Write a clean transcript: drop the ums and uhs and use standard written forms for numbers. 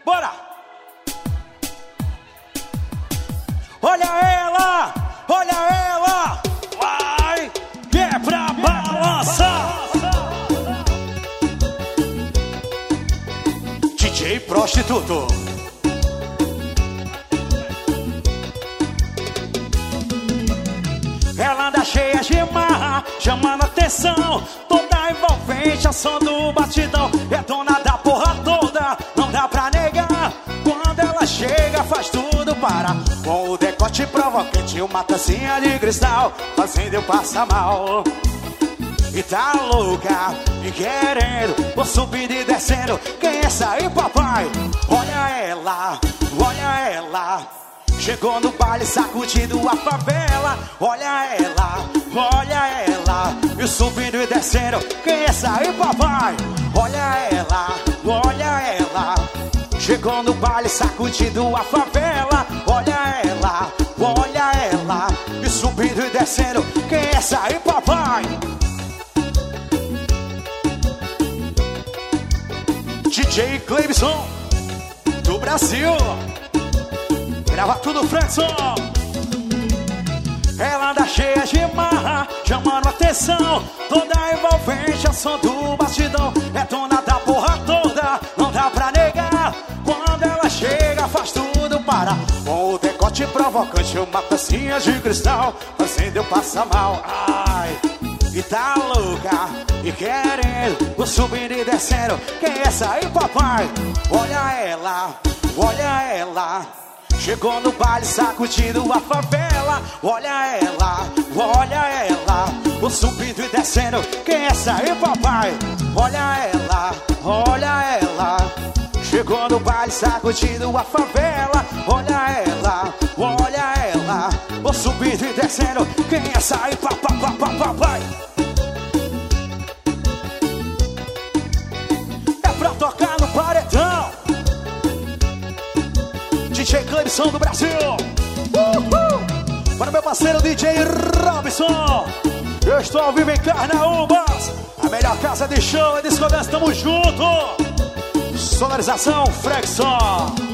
Bora! Olha ela! Olha ela! Vai! Que é pra balançar! DJ Prostituto. Ela anda cheia de marra, chamando atenção, toda envolvente, a som do batidão. É dona da porra toda, não dá pra negar. Quando ela chega, faz tudo parar. Com o decote provocante, uma tacinha de cristal, fazendo eu passar mal. E tá louca, e querendo, vou subindo e descendo. Quem é essa aí, papai? Olha ela, olha ela. Chegou no baile sacudindo a favela. Olha ela, e subindo e descendo. Quem é essa aí, papai? Olha ela, chegou no baile sacudindo a favela. Olha ela, e subindo e descendo. Quem é essa aí, papai? DJ Cleibson do Brasil. Grava tudo, Fredson. Ela anda cheia de marra, chamando atenção, toda envolvente, a som do bastidão. É dona da porra toda, não dá pra negar. Quando ela chega, faz tudo parar. Com o decote provocante, uma tacinha de cristal, fazendo eu passar mal. Ai, e tá louca, e querendo, vou subindo e descendo. Quem é essa aí, papai? Olha ela, chegou no baile sacudindo a favela. Olha ela, vou subindo e descendo. Quem é essa aí, papai? Olha ela, chegou no baile sacudindo a favela. Olha ela, vou subindo e descendo. Quem é essa aí, papai? É pra tocar no paredão. DJ Cleibson do Brasil. Para meu parceiro DJ Robson. Eu estou ao vivo em Carnaúbas, a melhor casa de show e disco dance, tamo junto. Sonorização Frexon.